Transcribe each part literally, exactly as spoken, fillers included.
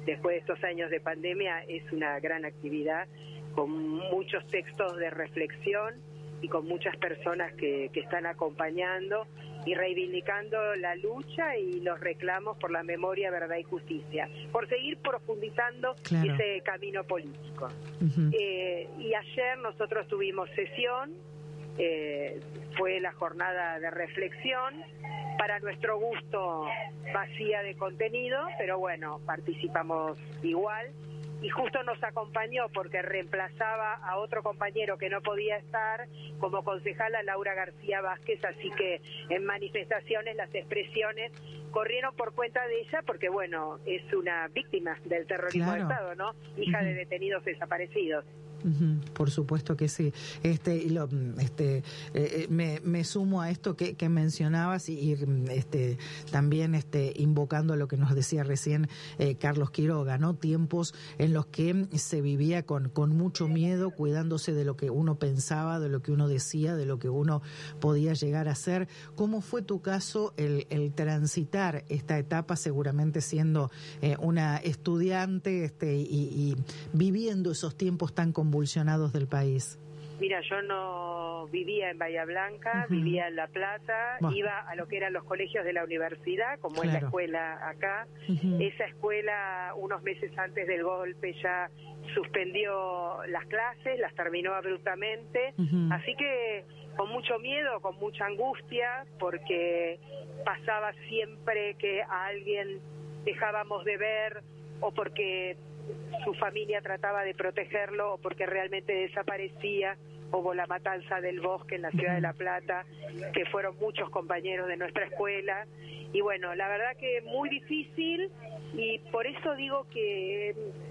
después de estos años de pandemia, es una gran actividad con muchos textos de reflexión y con muchas personas que, que están acompañando y reivindicando la lucha y los reclamos por la memoria, verdad y justicia, por seguir profundizando claro. ese camino político. Uh-huh. Eh, y ayer nosotros tuvimos sesión, eh, fue la jornada de reflexión, para nuestro gusto vacía de contenido, pero bueno, participamos igual. Y justo nos acompañó porque reemplazaba a otro compañero que no podía estar como concejala Laura García Vázquez, así que en manifestaciones las expresiones corrieron por cuenta de ella porque, bueno, es una víctima del terrorismo claro. de Estado, ¿no? Hija uh-huh. de detenidos desaparecidos. Uh-huh, por supuesto que sí. Este, y lo, este, eh, me, me sumo a esto que, que mencionabas y, y este, también este, invocando lo que nos decía recién eh, Carlos Quiroga, ¿no? Tiempos en los que se vivía con, con mucho miedo, cuidándose de lo que uno pensaba, de lo que uno decía, de lo que uno podía llegar a ser. ¿Cómo fue tu caso el, el transitar esta etapa, seguramente siendo eh, una estudiante este, y, y viviendo esos tiempos tan complicados convulsionados del país? Mira, yo no vivía en Bahía Blanca, uh-huh. vivía en La Plata, bueno. iba a lo que eran los colegios de la universidad, como claro. es la escuela acá. Uh-huh. Esa escuela, unos meses antes del golpe, ya suspendió las clases, las terminó abruptamente, uh-huh. así que con mucho miedo, con mucha angustia, porque pasaba siempre que a alguien dejábamos de ver o porque su familia trataba de protegerlo o porque realmente desaparecía. Hubo la matanza del Bosque en la ciudad de La Plata, que fueron muchos compañeros de nuestra escuela, y bueno, la verdad que muy difícil, y por eso digo que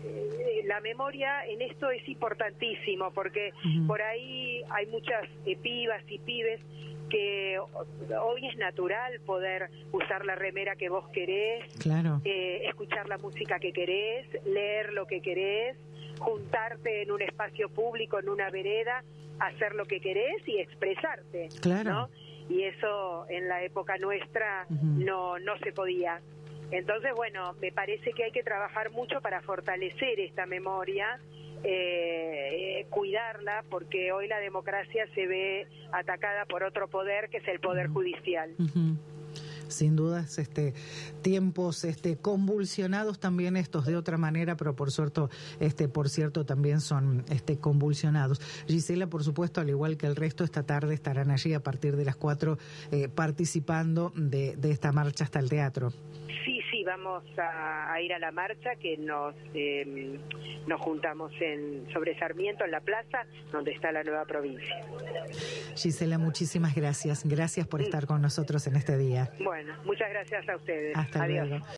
eh, la memoria en esto es importantísimo, porque uh-huh. por ahí hay muchas eh, pibas y pibes que hoy es natural poder usar la remera que vos querés, claro. eh, escuchar la música que querés, leer lo que querés, juntarte en un espacio público, en una vereda, hacer lo que querés y expresarte, claro. ¿no? Y eso en la época nuestra uh-huh. no, no se podía. Entonces, bueno, me parece que hay que trabajar mucho para fortalecer esta memoria, eh, eh, cuidarla, porque hoy la democracia se ve atacada por otro poder, que es el poder uh-huh. judicial. Uh-huh. Sin dudas, este, tiempos este, convulsionados también estos de otra manera, pero por cierto, este, por cierto también son este, convulsionados. Gisela, por supuesto, al igual que el resto, esta tarde estarán allí a partir de las cuatro eh, participando de, de esta marcha hasta el teatro. Sí, sí, vamos a, a ir a la marcha, que nos eh, nos juntamos en sobre Sarmiento, en la plaza, donde está la nueva provincia. Gisela, muchísimas gracias. Gracias por estar con nosotros en este día. Bueno, muchas gracias a ustedes. Hasta Adiós. luego.